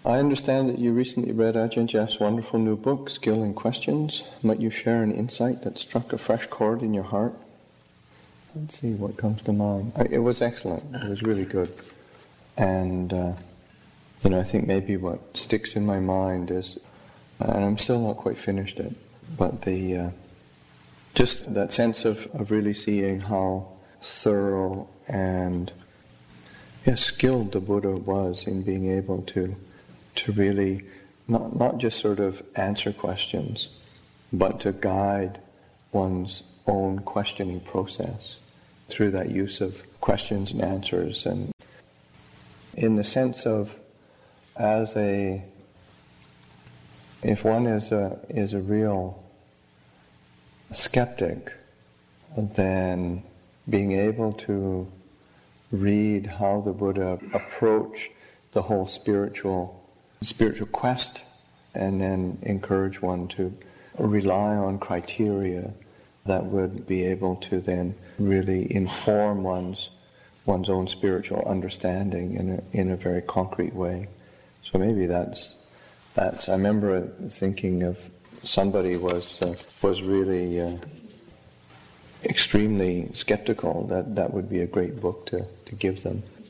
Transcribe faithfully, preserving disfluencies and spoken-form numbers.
I understand that you recently read Ajahn Jeff's wonderful new book, Skill in Questions. Might you share an insight that struck a fresh chord in your heart? Let's see what comes to mind. It was excellent. It was really good. And, uh, you know, I think maybe what sticks in my mind is, and I'm still not quite finished it, but the uh, just that sense of, of really seeing how thorough and yeah, skilled the Buddha was in being able to to really not not just sort of answer questions, but to guide one's own questioning process through that use of questions and answers, and in the sense of as a if one is a is a real skeptic, then being able to read how the Buddha approached the whole spiritual spiritual quest, and then encourage one to rely on criteria that would be able to then really inform one's one's own spiritual understanding in a in a very concrete way. So maybe that's that's. I remember thinking of somebody was uh, was really uh, extremely skeptical. That that would be a great book to to give them.